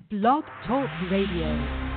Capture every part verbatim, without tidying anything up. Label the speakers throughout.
Speaker 1: Blog Talk Radio.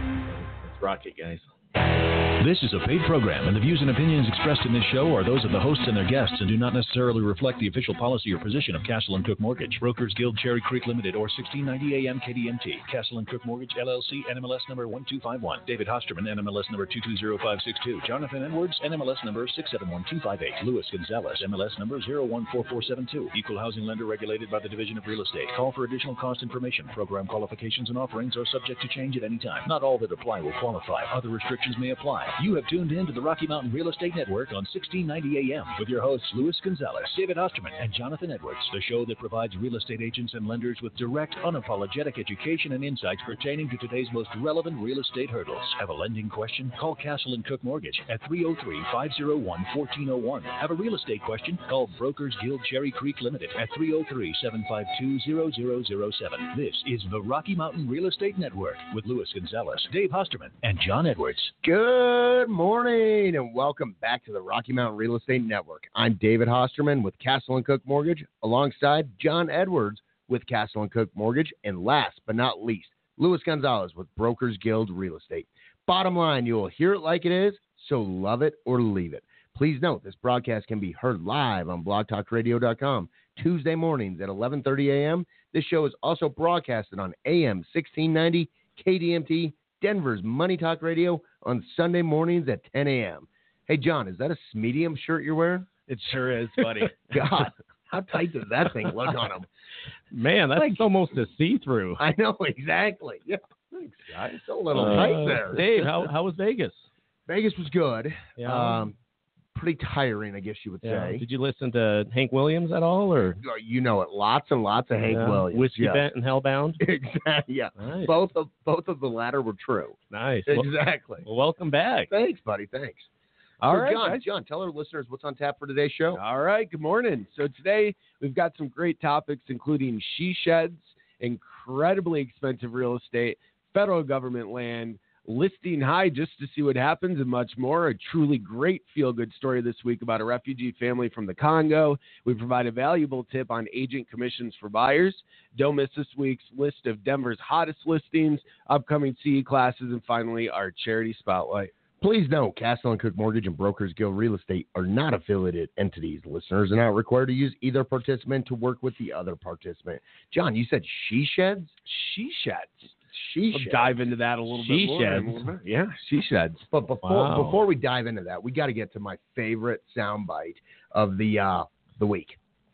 Speaker 2: Let's rock it, guys.
Speaker 3: This is a paid program, and the views and opinions expressed in this show are those of the hosts and their guests and do not necessarily reflect the official policy or position of Castle and Cook Mortgage, Brokers Guild, Cherry Creek Limited, or sixteen ninety A M K D M T. Castle and Cook Mortgage, L L C, N M L S number one two five one. David Hosterman, N M L S number two two zero five six two. Jonathan Edwards, N M L S number six seven one two five eight. Louis Gonzalez, M L S number zero one four four seven two. Equal housing lender regulated by the Division of Real Estate. Call for additional cost information. Program qualifications and offerings are subject to change at any time. Not all that apply will qualify. Other restrictions may apply. You have tuned in to the Rocky Mountain Real Estate Network on sixteen ninety A M with your hosts Louis Gonzalez, David Osterman, and Jonathan Edwards, the show that provides real estate agents and lenders with direct, unapologetic education and insights pertaining to today's most relevant real estate hurdles. Have a lending question? Call Castle and Cook Mortgage at three oh three, five oh one, one four oh one. Have a real estate question? Call Brokers Guild Cherry Creek Limited at three oh three, seven five two, zero zero zero seven. This is the Rocky Mountain Real Estate Network with Louis Gonzalez, Dave Hosterman, and John Edwards.
Speaker 4: Good morning and welcome back to the Rocky Mountain Real Estate Network. I'm David Hosterman with Castle and Cook Mortgage alongside John Edwards with Castle and Cook Mortgage, and last but not least, Louis Gonzalez with Brokers Guild Real Estate. Bottom line, you will hear it like it is, so love it or leave it. Please note this broadcast can be heard live on blog talk radio dot com Tuesday mornings at eleven thirty A M This show is also broadcasted on A M sixteen ninety K D M T, Denver's Money Talk Radio, on Sunday mornings at ten A M Hey, John, is that a Smedium shirt you're wearing?
Speaker 2: It sure is, buddy.
Speaker 4: God, how tight does that thing look on him?
Speaker 2: Man, that's like, almost a see-through.
Speaker 4: I know, exactly. Yeah, thanks, guys. It's a little uh, tight there.
Speaker 2: Dave, how how was Vegas?
Speaker 4: Vegas was good.
Speaker 2: Yeah.
Speaker 4: Um, pretty tiring, I guess you would
Speaker 2: yeah.
Speaker 4: say.
Speaker 2: Did you listen to Hank Williams at all, or
Speaker 4: you know it? Lots and lots of Hank
Speaker 2: yeah.
Speaker 4: Williams.
Speaker 2: Whiskey
Speaker 4: yes.
Speaker 2: Bent and Hellbound.
Speaker 4: Exactly. Yeah.
Speaker 2: Nice.
Speaker 4: Both of both of the latter were true.
Speaker 2: Nice.
Speaker 4: Exactly.
Speaker 2: Well, welcome back.
Speaker 4: Thanks, buddy. Thanks.
Speaker 5: All
Speaker 4: so
Speaker 5: right,
Speaker 4: John,
Speaker 5: guys.
Speaker 4: John, tell our listeners what's on tap for today's show.
Speaker 5: All right, good morning. So today we've got some great topics, including she sheds, incredibly expensive real estate, federal government land, listing high just to see what happens, and much more. A truly great feel-good story this week about a refugee family from the Congo. We provide a valuable tip on agent commissions for buyers. Don't miss this week's list of Denver's hottest listings, upcoming C E classes, and finally our charity spotlight.
Speaker 4: Please note, Castle and Cook Mortgage and Brokers Guild Real Estate are not affiliated entities. Listeners are not required to use either participant to work with the other participant. John, you said she sheds?
Speaker 5: She sheds.
Speaker 4: She
Speaker 5: we'll
Speaker 4: sheds.
Speaker 5: dive into that a little
Speaker 2: she
Speaker 5: bit more.
Speaker 2: Sheds.
Speaker 5: Yeah, she sheds.
Speaker 4: But before
Speaker 2: wow.
Speaker 4: before we dive into that, we got to get to my favorite soundbite of the uh, the week.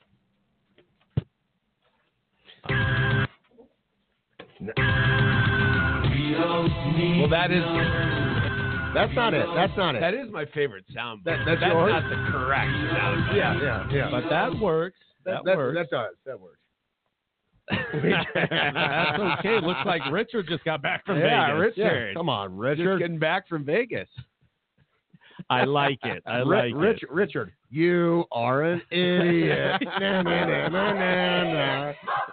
Speaker 5: Well, that is.
Speaker 4: That's not it. That's not it.
Speaker 5: That is my favorite sound.
Speaker 4: That, that's
Speaker 5: that's
Speaker 4: yours?
Speaker 5: not the correct sound.
Speaker 4: Yeah, yeah, yeah.
Speaker 2: But that works. That,
Speaker 4: that
Speaker 2: works.
Speaker 4: That does. That works.
Speaker 2: That's okay. Looks like Richard just got back from
Speaker 5: yeah,
Speaker 2: Vegas.
Speaker 5: Richard.
Speaker 4: Yeah, come on,
Speaker 5: Just
Speaker 4: Richard.
Speaker 5: getting back from Vegas.
Speaker 2: I like it. I
Speaker 4: Rich,
Speaker 2: like
Speaker 4: Rich,
Speaker 2: it.
Speaker 4: Richard, you are an idiot. na, na, na, na, na, na.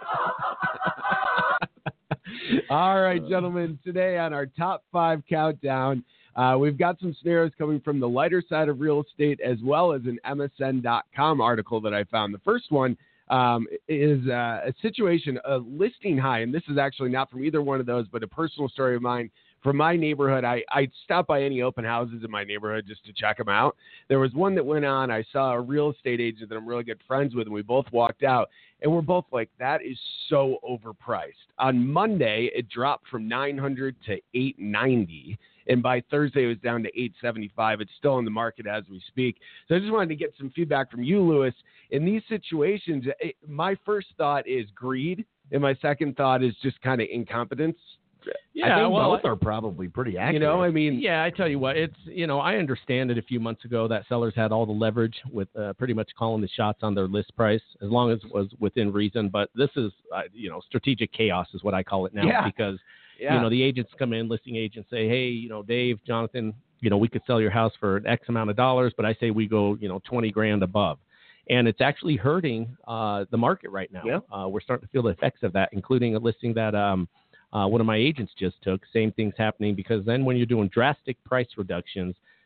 Speaker 5: All right, gentlemen. Today on our top five countdown, uh, we've got some scenarios coming from the lighter side of real estate, as well as an M S N dot com article that I found. The first one um, is uh, a situation, a listing high, and this is actually not from either one of those, but a personal story of mine. From my neighborhood, I, I stop by any open houses in my neighborhood just to check them out. There was one that went on. I saw a real estate agent that I'm really good friends with, and we both walked out. And we're both like, that is so overpriced. On Monday, it dropped from nine hundred to eight ninety. And by Thursday, it was down to eight seventy-five. It's still in the market as we speak. So I just wanted to get some feedback from you, Louis. In these situations, it, my first thought is greed. And my second thought is just kind of incompetence.
Speaker 2: Yeah,
Speaker 4: I think
Speaker 2: well,
Speaker 4: both are probably pretty accurate.
Speaker 5: You know, I mean,
Speaker 2: yeah, I tell you what, it's, you know, I understand it a few months ago that sellers had all the leverage with uh, pretty much calling the shots on their list price as long as it was within reason. But this is, uh, you know, strategic chaos is what I call it now
Speaker 5: Yeah.
Speaker 2: because,
Speaker 5: yeah.
Speaker 2: you know, the agents come in, listing agents say, hey, you know, Dave, Jonathan, you know, we could sell your house for an X amount of dollars, but I say we go, you know, twenty grand above. And it's actually hurting uh, the market right now.
Speaker 5: Yeah.
Speaker 2: Uh, we're starting to feel the effects of that, including a listing that um, uh, one of my agents just took. Same thing's happening because then when you're doing drastic price reductions,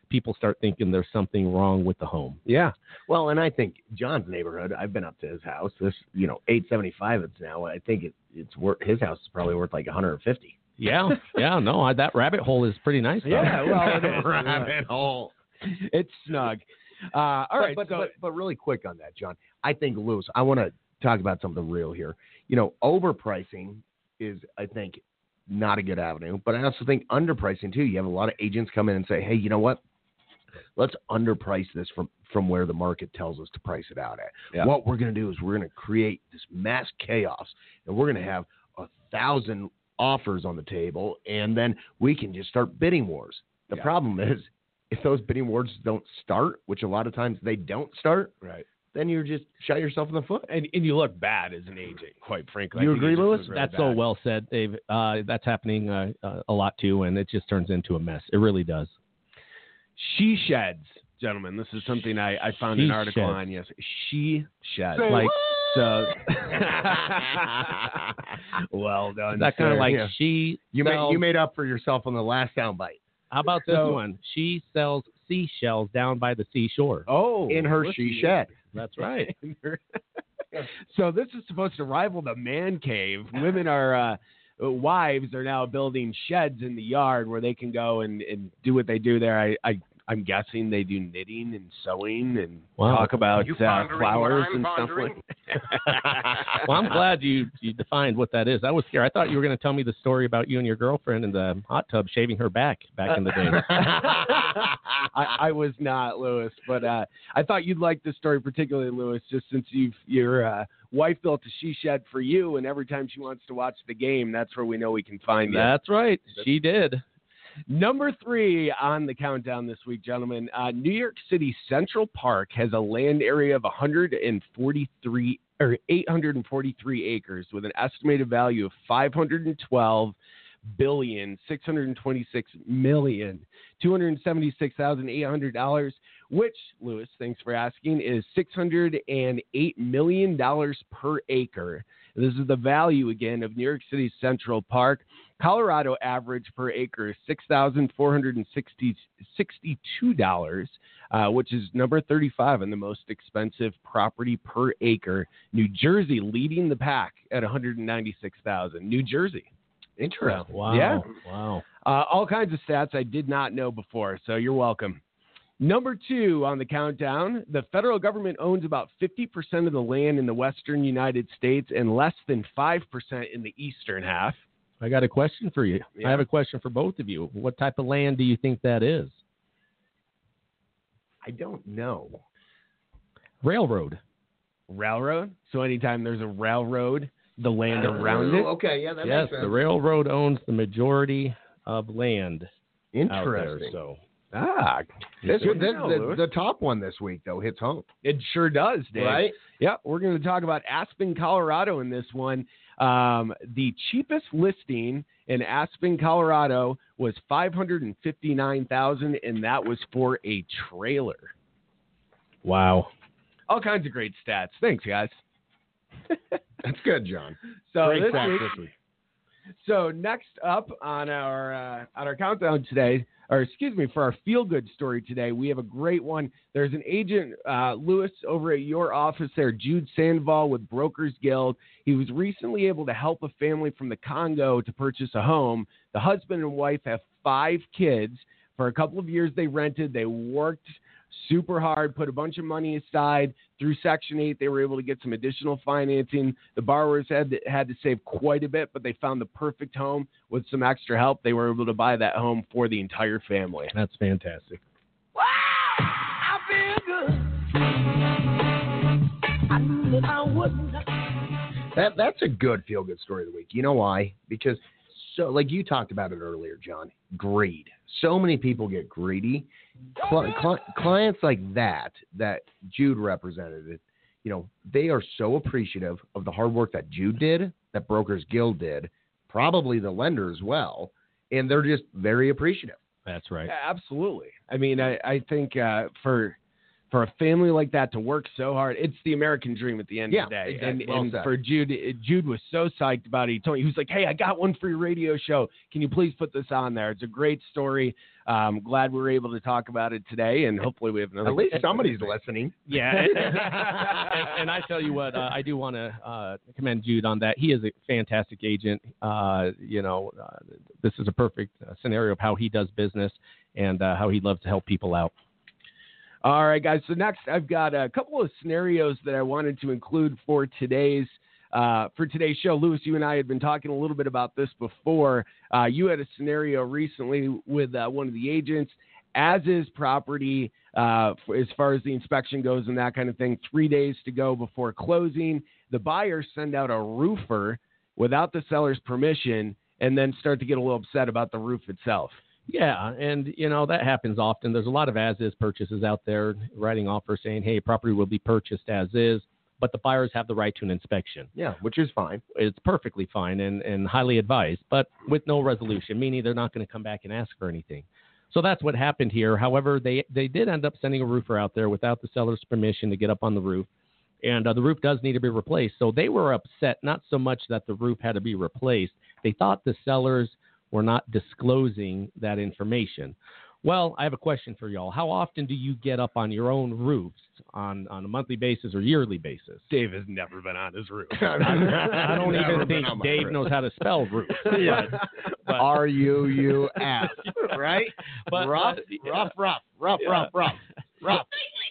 Speaker 2: people start thinking there's something wrong with the home.
Speaker 4: Yeah. Well, and I think John's neighborhood, I've been up to his house. This, you know, eight seventy-five it's now. I think it, it's worth, his house is probably worth like one hundred fifty.
Speaker 2: Yeah. Yeah. No, I, that rabbit hole is pretty nice. Though.
Speaker 5: Yeah, well, it is.
Speaker 4: Rabbit hole.
Speaker 5: It's snug. Uh, all
Speaker 4: but,
Speaker 5: right,
Speaker 4: but,
Speaker 5: so
Speaker 4: but, but really quick on that, John. I think, Lewis, I want to talk about something real here. You know, overpricing is, I think, not a good avenue, but I also think underpricing too. You have a lot of agents come in and say, hey, you know what? Let's underprice this from, from where the market tells us to price it out at.
Speaker 5: Yeah.
Speaker 4: What we're going to do is we're going to create this mass chaos, and we're going to have a thousand offers on the table, and then we can just start bidding wars. The
Speaker 5: Yeah.
Speaker 4: problem is, if those bidding wars don't start, which a lot of times they don't start,
Speaker 5: right.
Speaker 4: then you're just shot yourself in the foot.
Speaker 5: And, and you look bad as an agent, quite frankly.
Speaker 4: You
Speaker 5: I think
Speaker 4: agree,
Speaker 5: just
Speaker 4: Lewis?
Speaker 5: look really
Speaker 2: That's so
Speaker 5: bad.
Speaker 2: well said, Dave. Uh, that's happening uh, uh, a lot too, and it just turns into a mess. It really does.
Speaker 5: She sheds, gentlemen. This is something I, I found
Speaker 2: She
Speaker 5: an article
Speaker 2: sheds.
Speaker 5: on. Yes, she sheds.
Speaker 4: Say
Speaker 5: like so.
Speaker 4: what?
Speaker 5: Well done.
Speaker 2: Is that kind
Speaker 5: sir.
Speaker 2: of like
Speaker 4: yeah.
Speaker 2: she
Speaker 4: You made
Speaker 2: sells,
Speaker 4: you made up for yourself on the last soundbite.
Speaker 2: How about this
Speaker 5: So-
Speaker 2: one? She sells seashells down by the seashore.
Speaker 5: Oh,
Speaker 4: In her
Speaker 5: listen
Speaker 4: she
Speaker 5: to
Speaker 4: shed.
Speaker 2: That's right.
Speaker 5: So this is supposed to rival the man cave. Women are uh, wives are now building sheds in the yard where they can go and, and do what they do there. I, I I'm guessing they do knitting and sewing and
Speaker 2: Wow.
Speaker 5: talk about
Speaker 4: You
Speaker 5: uh,
Speaker 4: pondering
Speaker 5: flowers
Speaker 4: what I'm
Speaker 5: and stuff
Speaker 4: pondering?
Speaker 5: like.
Speaker 2: Well, I'm glad you, you defined what that is. I was scared. I thought you were going to tell me the story about you and your girlfriend in the hot tub shaving her back back in the day.
Speaker 5: I, I was not, Lewis, but uh, I thought you'd like this story particularly, Lewis, just since you've your uh, wife built a she shed for you, and every time she wants to watch the game, that's where we know we can find you.
Speaker 2: That's right. She did.
Speaker 5: Number three on the countdown this week, gentlemen. Uh, New York City Central Park has a land area of one hundred forty-three or eight hundred forty-three acres with an estimated value of five hundred twelve billion six hundred twenty-six million two hundred seventy-six thousand eight hundred dollars, which, Lewis, thanks for asking, is six hundred eight million dollars per acre. This is the value again of New York City's Central Park. Colorado average per acre is six thousand four hundred sixty-two dollars, uh, which is number thirty-five on the most expensive property per acre. New Jersey leading the pack at one hundred ninety-six thousand dollars. New Jersey.
Speaker 4: Interesting.
Speaker 2: Wow.
Speaker 5: Yeah.
Speaker 2: Wow.
Speaker 5: Uh, all kinds of stats I did not know before, so you're welcome. Number two on the countdown, the federal government owns about fifty percent of the land in the western United States and less than five percent in the eastern half.
Speaker 2: I got a question for you.
Speaker 5: Yeah.
Speaker 2: I have a question for both of you. What type of land do you think that is?
Speaker 4: I don't know.
Speaker 2: Railroad.
Speaker 5: Railroad. So anytime there's a railroad, the land around it.
Speaker 4: Okay, yeah, that
Speaker 2: Yes,
Speaker 4: makes sense.
Speaker 2: the railroad owns the majority of land out there.
Speaker 4: Interesting.
Speaker 2: So
Speaker 5: Ah,
Speaker 4: This,
Speaker 5: good
Speaker 4: this,
Speaker 5: to know,
Speaker 4: the,
Speaker 5: Lewis.
Speaker 4: the top one this week, though, hits home.
Speaker 5: It sure does, Dave.
Speaker 4: Right?
Speaker 5: Yeah, we're going to talk about Aspen, Colorado in this one. Um, the cheapest listing in Aspen, Colorado was five hundred fifty-nine thousand dollars, and that was for a trailer.
Speaker 2: wow.
Speaker 5: All kinds of great stats. Thanks, guys.
Speaker 4: That's good, John.
Speaker 5: So
Speaker 4: Great
Speaker 5: this
Speaker 4: facts
Speaker 5: week,
Speaker 4: this week.
Speaker 5: So next up on our uh, on our countdown today, or excuse me, for our feel good story today, we have a great one. There's an agent, uh, Lewis, over at your office there, Jude Sandoval with Brokers Guild. He was recently able to help a family from the Congo to purchase a home. The husband and wife have five kids. For a couple of years, they rented. They worked super hard, put a bunch of money aside. Through Section eight, they were able to get some additional financing. The borrowers had to, had to save quite a bit, but they found the perfect home. With some extra help, they were able to buy that home for the entire family.
Speaker 2: That's fantastic.
Speaker 6: Wow, I feel good. I knew that I wouldn't.
Speaker 4: That that's a good feel good story of the week. You know why? Because so like you talked about it earlier, John. Greed. So many people get greedy. Cli- cli- clients like that that Jude represented, you know, they are so appreciative of the hard work that Jude did, that Brokers Guild did, probably the lender as well, and they're just very appreciative.
Speaker 2: That's right.
Speaker 5: Yeah, absolutely. I mean, I, I think uh, for for a family like that to work so hard, it's the American dream at the end
Speaker 4: Yeah,
Speaker 5: of the day.
Speaker 4: exactly.
Speaker 5: And,
Speaker 4: Well
Speaker 5: and
Speaker 4: said.
Speaker 5: for Jude, Jude was so psyched about it. He told me, he was like, hey, I got one for your radio show. Can you please put this on there? It's a great story. I'm glad we were able to talk about it today, and hopefully we have another.
Speaker 4: At least somebody's listening.
Speaker 2: Yeah, and, and, and I tell you what, uh, I do want to uh, commend Jude on that. He is a fantastic agent. Uh, you know, uh, this is a perfect uh, scenario of how he does business and uh, how he loves to help people out.
Speaker 5: All right, guys. So next, I've got a couple of scenarios that I wanted to include for today's uh, for today's show. Lewis, you and I had been talking a little bit about this before. Uh, you had a scenario recently with uh, one of the agents, as is property, uh, for, as far as the inspection goes and that kind of thing. Three days to go before closing. The buyers send out a roofer without the seller's permission, and then start to get a little upset about the roof itself.
Speaker 2: Yeah, and, you know, that happens often. There's a lot of as-is purchases out there, writing offers saying, hey, property will be purchased as is, but the buyers have the right to an inspection.
Speaker 4: Yeah, which is fine.
Speaker 2: It's perfectly fine and, and highly advised, but with no resolution, meaning they're not going to come back and ask for anything. So that's what happened here. However, they, they did end up sending a roofer out there without the seller's permission to get up on the roof, and uh, the roof does need to be replaced. So they were upset, not so much that the roof had to be replaced. They thought the sellers were not disclosing that information. Well, I have a question for y'all. How often do you get up on your own roofs on, on a monthly basis or yearly basis?
Speaker 5: Dave has never been on his roof.
Speaker 2: I don't
Speaker 4: Never
Speaker 2: even
Speaker 4: been
Speaker 2: think
Speaker 4: on my
Speaker 2: Dave
Speaker 4: roof.
Speaker 2: knows how to spell roof.
Speaker 4: Yeah.
Speaker 2: But, but,
Speaker 4: R U U F, right?
Speaker 2: but,
Speaker 4: rough,
Speaker 2: uh, yeah.
Speaker 4: rough, rough, rough,
Speaker 2: Yeah.
Speaker 4: rough, rough, rough.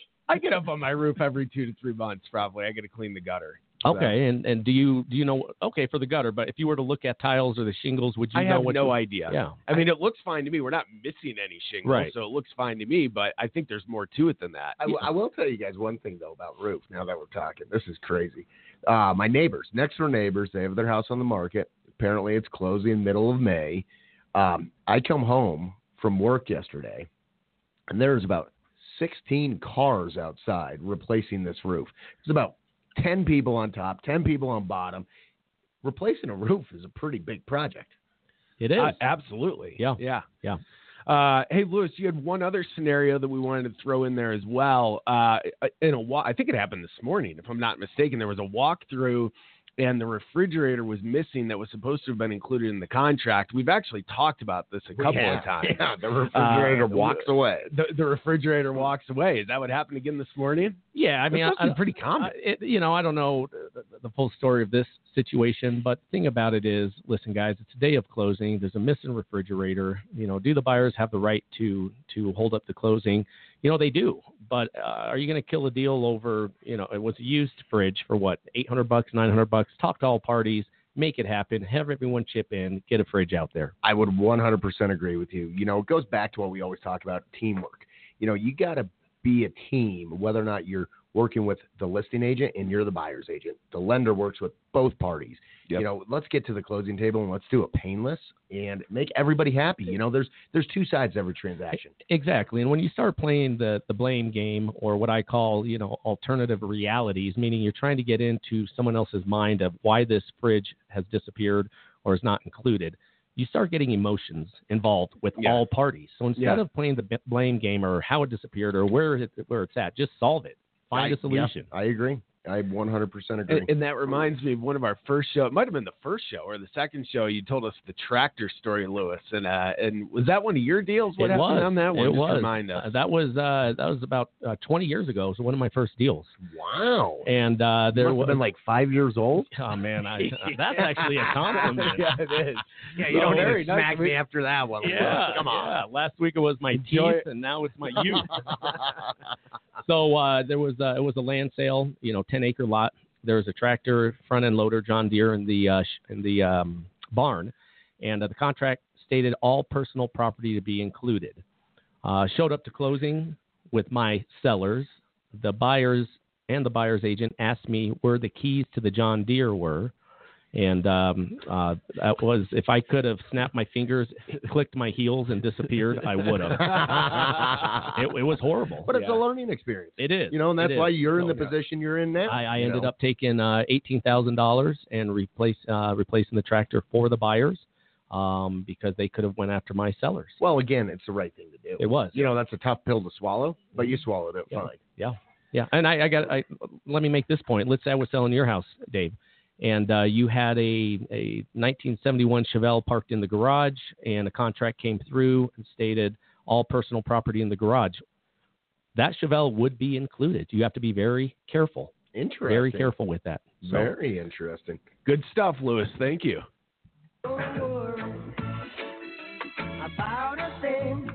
Speaker 5: I get up on my roof every two to three months, probably. I got to clean the gutter.
Speaker 2: Okay, and, and do you do you know? Okay, for the gutter, but if you were to look at tiles or the shingles, would you
Speaker 5: I
Speaker 2: know
Speaker 5: have
Speaker 2: what?
Speaker 5: no
Speaker 2: you,
Speaker 5: idea.
Speaker 2: Yeah,
Speaker 5: I mean, it looks fine to me. We're not missing any shingles,
Speaker 2: Right.
Speaker 5: so it looks fine to me, but I think there's more to it than that.
Speaker 4: I, w- I will tell you guys one thing, though, about roof, now that we're talking. This is crazy. Uh, my neighbors, next door neighbors, they have their house on the market. Apparently, it's closing middle of May. Um, I come home from work yesterday, and there's about sixteen cars outside replacing this roof. There's about ten people on top, ten people on bottom. Replacing a roof is a pretty big project.
Speaker 2: it is.
Speaker 5: Uh, absolutely.
Speaker 2: Yeah.
Speaker 5: Yeah.
Speaker 2: Yeah.
Speaker 5: Uh, hey, Lewis, you had one other scenario that we wanted to throw in there as well. Uh, in a wa- I think it happened this morning, if I'm not mistaken. There was a walkthrough, and the refrigerator was missing that was supposed to have been included in the contract. We've actually talked about this a couple
Speaker 4: yeah,
Speaker 5: of times.
Speaker 4: Yeah, the refrigerator
Speaker 5: Uh,
Speaker 4: walks away.
Speaker 5: The, the refrigerator walks away. Is that what happened again this morning?
Speaker 2: Yeah, I mean,
Speaker 4: This
Speaker 2: I,
Speaker 4: is
Speaker 2: I-
Speaker 4: pretty common.
Speaker 2: I- it, you know, I don't know the, the full story of this situation, but the thing about it is, listen, guys, it's a day of closing. There's a missing refrigerator. You know, do the buyers have the right to to hold up the closing? You know, they do. But uh, are you going to kill a deal over? You know, it was a used fridge for what, eight hundred bucks, nine hundred bucks? Talk to all parties, make it happen, have everyone chip in, get a fridge out there.
Speaker 4: I would one hundred percent agree with you. You know, it goes back to what we always talk about, teamwork. You know, you got to be a team, whether or not you're working with the listing agent and you're the buyer's agent. The lender works with both parties.
Speaker 5: Yep.
Speaker 4: You know, let's get to the closing table and let's do it painless and make everybody happy. You know, there's there's two sides to every transaction.
Speaker 2: Exactly. And when you start playing the, the blame game, or what I call, you know, alternative realities, meaning you're trying to get into someone else's mind of why this fridge has disappeared or is not included, you start getting emotions involved with
Speaker 5: Yeah.
Speaker 2: all parties. So instead
Speaker 4: Yeah.
Speaker 2: of playing the b- blame game or how it disappeared or where it, where it's at, just solve it. Find
Speaker 4: I-
Speaker 2: a solution.
Speaker 4: yeah, I agree. I one hundred percent agree.
Speaker 5: And, and that reminds me of one of our first show. It might have been the first show or the second show. You told us the tractor story, Lewis. And uh, and was that one of your deals? What
Speaker 2: it
Speaker 5: happened
Speaker 2: was.
Speaker 5: on that one?
Speaker 2: It
Speaker 5: Just
Speaker 2: was.
Speaker 5: remind us.
Speaker 2: Uh, that was uh, that was about uh, twenty years ago. So one of my first deals.
Speaker 4: wow.
Speaker 2: And uh, there
Speaker 4: Must have
Speaker 2: was
Speaker 4: been like five years old.
Speaker 2: oh man, I, that's actually a compliment.
Speaker 5: yeah, it is.
Speaker 4: Yeah,
Speaker 2: you don't need to
Speaker 5: very nice.
Speaker 4: smack me after that one.
Speaker 2: Yeah,
Speaker 4: Come on.
Speaker 2: yeah. Last week it was my
Speaker 5: Enjoy
Speaker 2: teeth, and now it's my youth. So uh, there was uh, it was a land sale, you know, ten acre lot. There was a tractor, front end loader, John Deere, in the uh, sh- in the um, barn, and uh, the contract stated all personal property to be included. Uh, showed up to closing with my sellers. The buyers and the buyer's agent asked me where the keys to the John Deere were. And um, uh, that was, if I could have snapped my fingers, clicked my heels, and disappeared, I would have. it, it was horrible.
Speaker 4: But it's
Speaker 5: Yeah.
Speaker 4: a learning experience.
Speaker 2: It is.
Speaker 4: You know, and that's
Speaker 2: It
Speaker 4: why
Speaker 2: is.
Speaker 4: you're in
Speaker 5: Oh,
Speaker 4: the
Speaker 5: yeah.
Speaker 4: position you're in now.
Speaker 2: I, I
Speaker 4: you
Speaker 2: ended
Speaker 4: know?
Speaker 2: up taking uh, eighteen thousand dollars and replace, uh, replacing the tractor for the buyers um, because they could have went after my sellers.
Speaker 4: Well, again, it's the right thing to do.
Speaker 2: It was.
Speaker 4: You know, that's a tough pill to swallow, but you swallowed it
Speaker 2: Yeah.
Speaker 4: fine.
Speaker 2: Yeah. Yeah. And I, I got, I, let me make this point. Let's say I was selling your house, Dave, and uh, you had a, a nineteen seventy-one Chevelle parked in the garage, and a contract came through and stated all personal property in the garage. That Chevelle would be included. You have to be very careful.
Speaker 4: Interesting.
Speaker 2: Very careful with that. So,
Speaker 4: Very interesting.
Speaker 5: Good stuff, Lewis. Thank you.
Speaker 6: About a thing.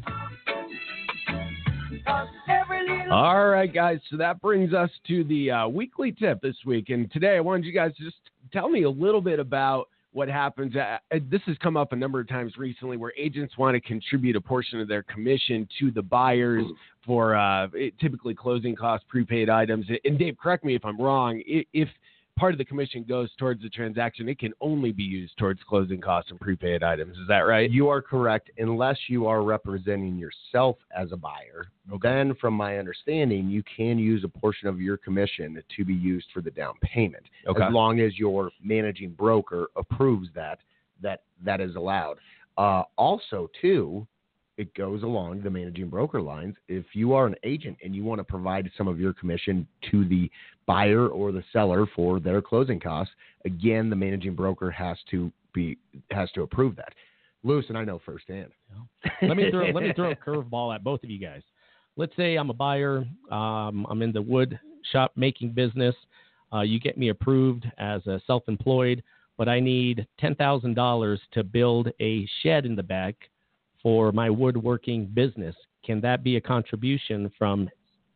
Speaker 6: 'Cause every little
Speaker 5: All right, guys. So that brings us to the uh, weekly tip this week. And today I wanted you guys to just tell me a little bit about what happens. Uh, this has come up a number of times recently where agents want to contribute a portion of their commission to the buyers for uh, typically closing costs, prepaid items. And Dave, correct me if I'm wrong. If part of the commission goes towards the transaction, it can only be used towards closing costs and prepaid items. Is that right?
Speaker 4: You are correct, unless you are representing yourself as a buyer.
Speaker 5: Okay.
Speaker 4: Then, from my understanding, you can use a portion of your commission to be used for the down payment,
Speaker 5: Okay.
Speaker 4: as long as your managing broker approves that that that is allowed. Uh, also, too, it goes along the managing broker lines. If you are an agent and you want to provide some of your commission to the buyer or the seller for their closing costs, again, the managing broker has to be has to approve that. Lewis and I know firsthand.
Speaker 2: let me throw let me throw a curveball at both of you guys. Let's say I'm a buyer. Um, I'm in the wood shop making business. Uh, you get me approved as a self-employed, but I need ten thousand dollars to build a shed in the back for my woodworking business. Can that be a contribution from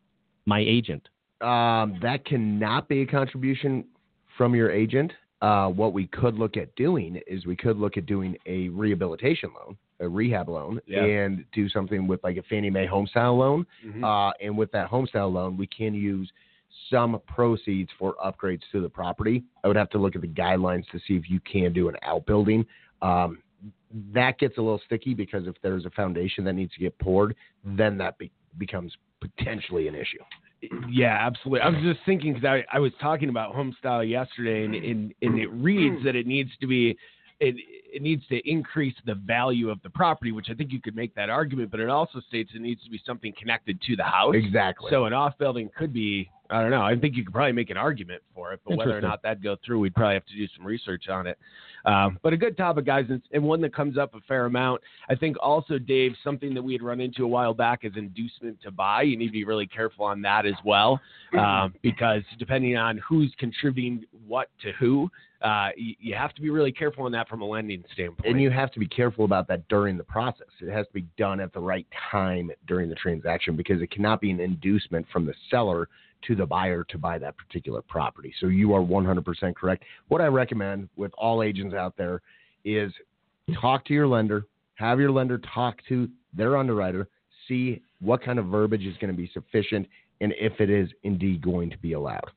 Speaker 2: my agent?
Speaker 4: Um, that cannot be a contribution from your agent. Uh, what we could look at doing is we could look at doing a rehabilitation loan, a rehab loan,
Speaker 5: Yeah.
Speaker 4: and do something with like a Fannie Mae homestyle loan.
Speaker 5: Mhm.
Speaker 4: Uh, and with that homestyle loan, we can use some proceeds for upgrades to the property. I would have to look at the guidelines to see if you can do an outbuilding. Um, that gets a little sticky because if there's a foundation that needs to get poured, then that be- becomes potentially an issue.
Speaker 5: Yeah, absolutely. I was just thinking because I, I was talking about home style yesterday, and, and, and it reads that it needs to be, it, it needs to increase the value of the property, which I think you could make that argument, but it also states it needs to be something connected to the house.
Speaker 4: Exactly.
Speaker 5: So an off building could be, I don't know, I think you could probably make an argument for it, but whether or
Speaker 2: Interesting.
Speaker 5: not that'd go through, we'd probably have to do some research on it. Um, but a good topic, guys, and, and one that comes up a fair amount. I think also, Dave, something that we had run into a while back is inducement to buy. You need to be really careful on that as well, um, because depending on who's contributing what to who, uh, you, you have to be really careful on that from a lending standpoint.
Speaker 4: And you have to be careful about that during the process. It has to be done at the right time during the transaction because it cannot be an inducement from the seller to the buyer to buy that particular property. So you are one hundred percent correct. What I recommend with all agents out there is talk to your lender, have your lender talk to their underwriter, see what kind of verbiage is going to be sufficient and if it is indeed going to be allowed.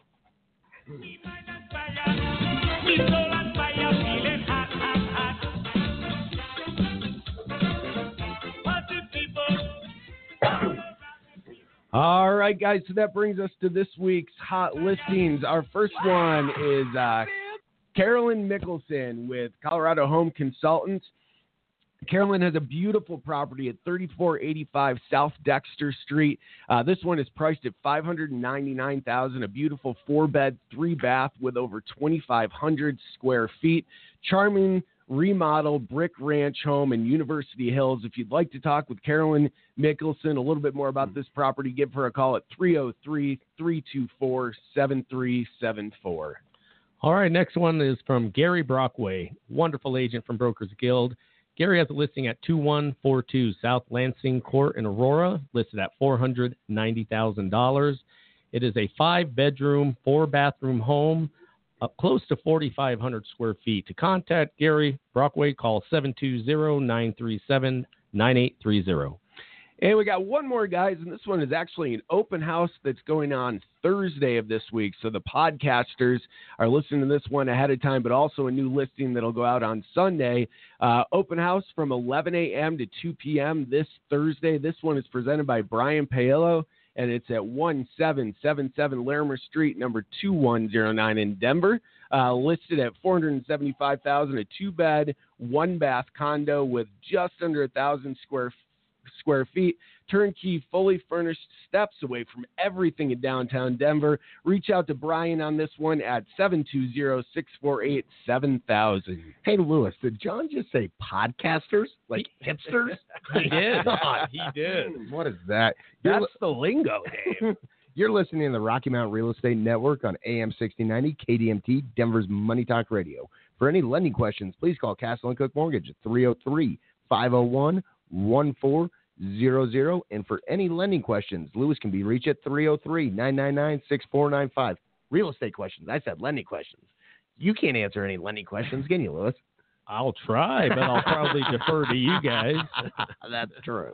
Speaker 5: All right, guys, so that brings us to this week's hot listings. Our first one is uh, Carolyn Mickelson with Colorado Home Consultants. Carolyn has a beautiful property at thirty-four eighty-five South Dexter Street. Uh, this one is priced at five hundred ninety-nine thousand dollars, a beautiful four-bed, three-bath with over twenty-five hundred square feet. Charming remodeled brick ranch home in University Hills. If you'd like to talk with Carolyn Mickelson a little bit more about this property, give her a call at three oh three, three two four, seven three seven four.
Speaker 2: All right, next one is from Gary Brockway, wonderful agent from Brokers Guild. Gary has a listing at two one four two South Lansing Court in Aurora, listed at four hundred ninety thousand dollars. It is a five-bedroom, four-bathroom home, up close to forty-five hundred square feet. To contact Gary Brockway, call seven two zero, nine three seven, nine eight three zero.
Speaker 5: And we got one more, guys, and this one is actually an open house that's going on Thursday of this week. So the podcasters are listening to this one ahead of time, but also a new listing that'll go out on Sunday. Uh, open house from eleven a.m. to two p.m. this Thursday. This one is presented by Brian Paolo, and it's at one seven seven seven Larimer Street, number two one zero nine in Denver. Uh, listed at four hundred seventy-five thousand dollars, a two-bed, one-bath condo with just under one thousand square square feet, turnkey, fully furnished, steps away from everything in downtown Denver. Reach out to Brian on this one at seven two zero, six four eight, seven thousand.
Speaker 4: Hey, Lewis, did John just say podcasters? Like hipsters?
Speaker 2: He did. He did.
Speaker 4: What is that? You're
Speaker 2: That's the lingo, Dave.
Speaker 4: You're listening to the Rocky Mountain Real Estate Network on A M sixteen ninety K D M T, Denver's Money Talk Radio. For any lending questions, please call Castle and Cook Mortgage at three oh three, five oh one, one four zero zero. And for any lending questions, Lewis can be reached at three oh three, nine nine nine, six four nine five. Real estate questions. I said lending questions. You can't answer any lending questions, can you, Lewis?
Speaker 2: I'll try, but I'll probably defer to you guys.
Speaker 4: That's true.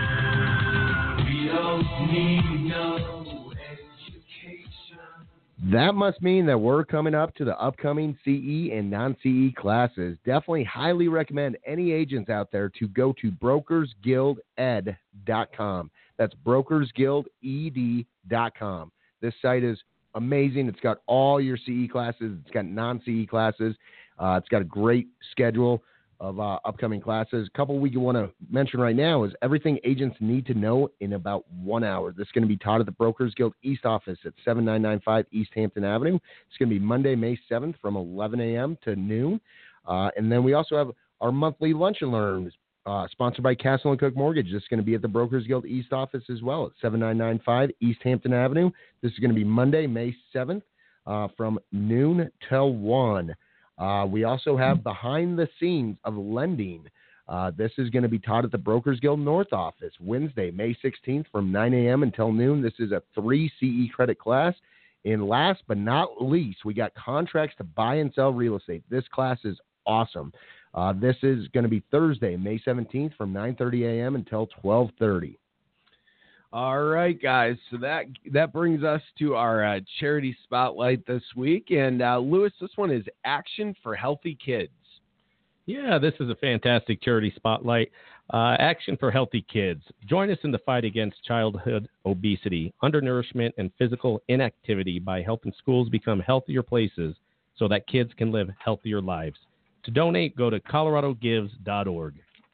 Speaker 6: We don't need no education.
Speaker 4: That must mean that we're coming up to the upcoming C E and non-C E classes. Definitely highly recommend any agents out there to go to brokers guild ed dot com. That's brokers guild ed dot com. This site is amazing. It's got all your C E classes. It's got non-C E classes. Uh, it's got a great schedule of uh, upcoming classes. A couple we want to mention right now is everything agents need to know in about one hour. This is going to be taught at the Brokers Guild East office at seven nine nine five East Hampton Avenue. It's going to be Monday, May seventh from eleven a.m. to noon. Uh, and then we also have our monthly lunch and learns uh, sponsored by Castle and Cook Mortgage. This is going to be at the Brokers Guild East office as well at seven nine nine five East Hampton Avenue. This is going to be Monday, May seventh uh, from noon till one. Uh, we also have behind the scenes of lending. Uh, this is going to be taught at the Brokers Guild North office Wednesday, May sixteenth from nine a.m. until noon. This is a three C E credit class. And last but not least, we got contracts to buy and sell real estate. This class is awesome. Uh, this is going to be Thursday, May seventeenth from nine thirty a.m. until twelve thirty.
Speaker 5: All right, guys. So that that brings us to our uh, charity spotlight this week. And uh, Lewis, this one is Action for Healthy Kids.
Speaker 2: Yeah, this is a fantastic charity spotlight. Uh, Action for Healthy Kids. Join us in the fight against childhood obesity, undernourishment, and physical inactivity by helping schools become healthier places so that kids can live healthier lives. To donate, go to colorado gives dot org.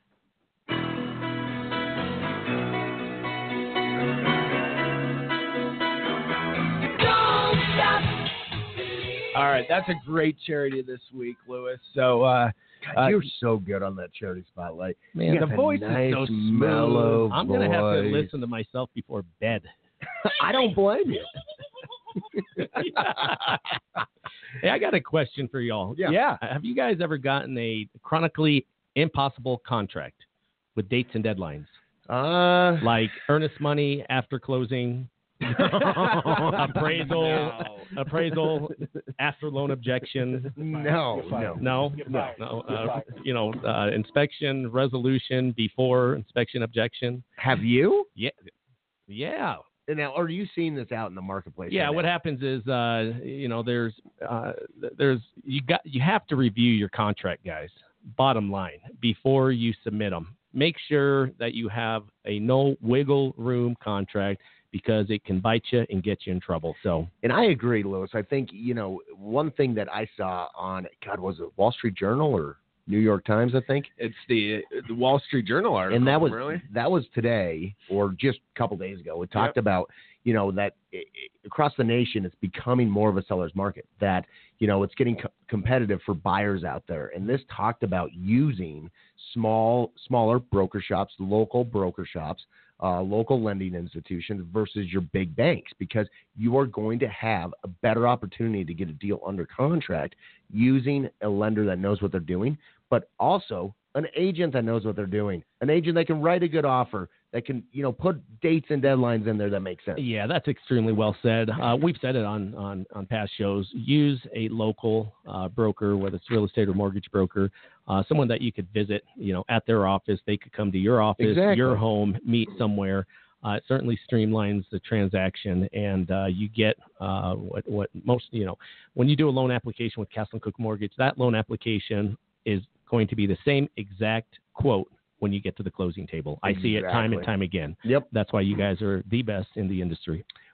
Speaker 5: All right, that's a great charity this week, Lewis. So, uh,
Speaker 4: God,
Speaker 5: uh,
Speaker 4: you're so good on that charity spotlight.
Speaker 2: Man,
Speaker 4: You got
Speaker 5: the
Speaker 4: that
Speaker 5: voice is
Speaker 4: nice,
Speaker 5: so smooth.
Speaker 4: mellow
Speaker 2: I'm going to have to
Speaker 4: voice.
Speaker 2: listen to myself before bed.
Speaker 4: I don't blame you.
Speaker 2: Hey, I got a question for y'all.
Speaker 4: Yeah.
Speaker 5: yeah.
Speaker 2: Have you guys ever gotten a chronically impossible contract with dates and deadlines?
Speaker 4: Uh,
Speaker 2: Like earnest money after closing, appraisal, appraisal after loan objection.
Speaker 4: no, no.
Speaker 2: No, no, no. Uh, you know, uh, inspection resolution before inspection objection.
Speaker 4: Have you?
Speaker 2: Yeah, yeah,
Speaker 4: Now, are you seeing this out in the marketplace?
Speaker 2: yeah.
Speaker 4: right
Speaker 2: What
Speaker 4: now?
Speaker 2: happens is, uh, you know, there's, uh, there's, you got, you have to review your contract, guys. Bottom line, before you submit them, make sure that you have a no wiggle room contract, because it can bite you and get you in trouble. So,
Speaker 4: And I agree, Lewis. I think, you know, one thing that I saw on, God, was it Wall Street Journal or New York Times, I think?
Speaker 5: It's the, the Wall Street Journal article.
Speaker 4: And that was
Speaker 5: really?
Speaker 4: that was today or just a couple days ago. It talked about, you know, that it, it, across the nation, it's becoming more of a seller's market, that, you know, it's getting co- competitive for buyers out there. And this talked about using small, smaller broker shops, local broker shops, uh, local lending institutions versus your big banks, because you are going to have a better opportunity to get a deal under contract using a lender that knows what they're doing, but also an agent that knows what they're doing, an agent that can write a good offer, that can, you know, put dates and deadlines in there that make sense.
Speaker 2: yeah, that's extremely well said. Uh, we've said it on, on, on past shows. Use a local uh, broker, whether it's real estate or mortgage broker, uh, someone that you could visit, you know, at their office. They could come to your office,
Speaker 4: Exactly.
Speaker 2: your home, meet somewhere. Uh, it certainly streamlines the transaction, and uh, you get uh, what, what most, you know, when you do a loan application with Castle and Cook Mortgage, that loan application is going to be the same exact quote when you get to the closing table. I see it time and
Speaker 4: Exactly.
Speaker 2: time again.
Speaker 4: Yep.
Speaker 2: That's why you guys are the best in the industry.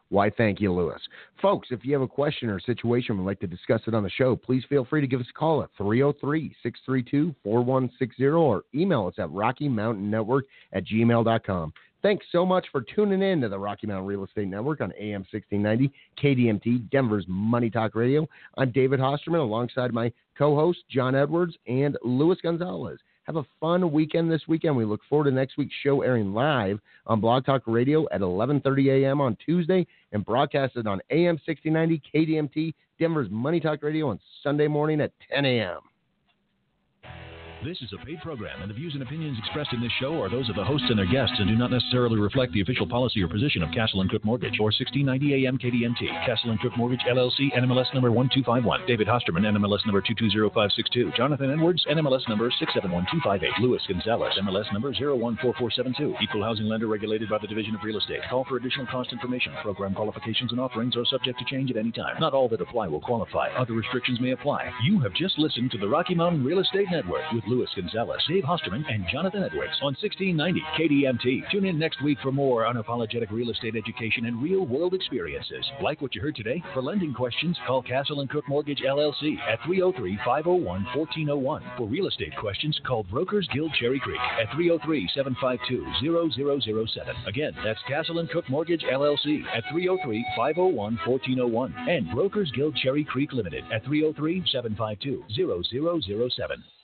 Speaker 4: Why, thank you, Lewis. Folks, if you have a question or situation and would like to discuss it on the show, please feel free to give us a call at three oh three, six three two, four one six zero or email us at rocky mountain network at gmail dot com. Thanks so much for tuning in to the Rocky Mountain Real Estate Network on A M sixteen ninety, K D M T, Denver's Money Talk Radio. I'm David Hosterman alongside my co-hosts, John Edwards and Luis Gonzalez. Have a fun weekend this weekend. We look forward to next week's show airing live on Blog Talk Radio at eleven thirty a.m. on Tuesday and broadcasted on A M sixteen ninety, K D M T, Denver's Money Talk Radio on Sunday morning at ten a.m.
Speaker 3: This is a paid program, and the views and opinions expressed in this show are those of the hosts and their guests and do not necessarily reflect the official policy or position of Castle and Cook Mortgage or sixteen ninety A M K D M T. Castle and Cook Mortgage, L L C, N M L S number one two five one. David Hosterman, N M L S number two two zero five six two. Jonathan Edwards, N M L S number six seven one two five eight. Luis Gonzalez, N M L S number zero one four four seven two. Equal housing lender regulated by the Division of Real Estate. Call for additional cost information. Program qualifications and offerings are subject to change at any time. Not all that apply will qualify. Other restrictions may apply. You have just listened to the Rocky Mountain Real Estate Network with Luis Gonzalez, Dave Hosterman, and Jonathan Edwards on sixteen ninety K D M T. Tune in next week for more unapologetic real estate education and real-world experiences. Like what you heard today? For lending questions, call Castle and Cook Mortgage, L L C at three oh three, five oh one, one four oh one. For real estate questions, call Brokers Guild Cherry Creek at three oh three, seven five two, zero zero zero seven. Again, that's Castle and Cook Mortgage, L L C at three oh three, five oh one, one four oh one. And Brokers Guild Cherry Creek Limited at three oh three, seven five two, zero zero zero seven.